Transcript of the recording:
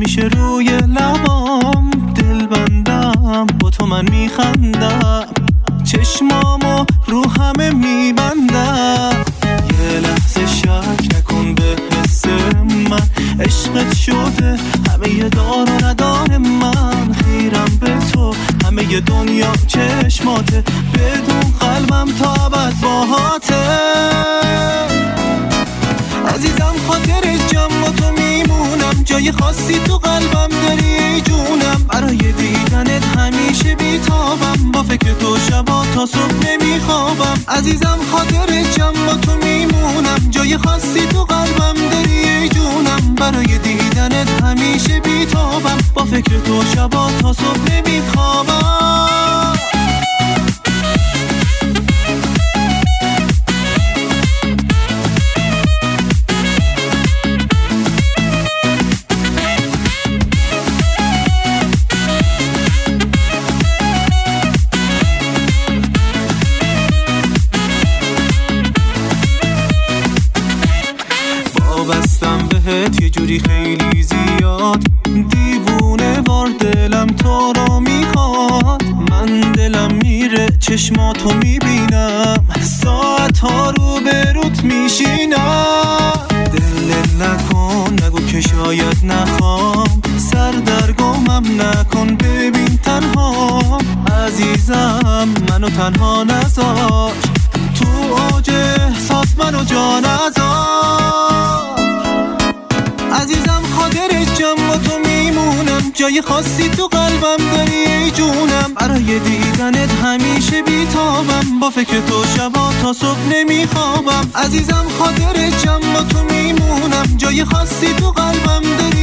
همیشه روی لبام دل بندم، با تو من میخندم، چشمامو رو همه میبندم. یه لحظه شک نکن به حس من، عشقت شده همه دار و ندار من. خیرم به تو همه دنیا چشماته، بدون قلبم تا ابد باهاته. عزیزم خاطر جمع تو میمونم، جای خاصی تو قلبم داری ای جونم. برای دیدنت همیشه بیتابم، با فکر تو شبا تا صبح نمیخوابم. عزیزم خاطر جمع تو میمونم، جای خاصی تو قلبم داری ای جونم. برای دیدنت همیشه بیتابم، با فکر تو شبا تا صبح نمیخوابم. وابستم بهت یه جوری خیلی زیاد، دیوونه وار دلم تو رو میخواد. من دلم میره چشماتو میبینم، ساعت ها رو بروت میشینم. دل نکن نگو که شاید نخوام، سردرگمم نکن ببین تنها. عزیزم منو تنها نذار، تو اوج احساس منو جا نذار. عزیزم خاطر جمع تو میمونم، جای خاصی تو قلبم داری ای جونم. برای دیدنت همیشه بیتابم، با فکر تو شبا تا صبح نمیخوابم. عزیزم خاطر جمع تو میمونم، جای خاصی تو قلبم داری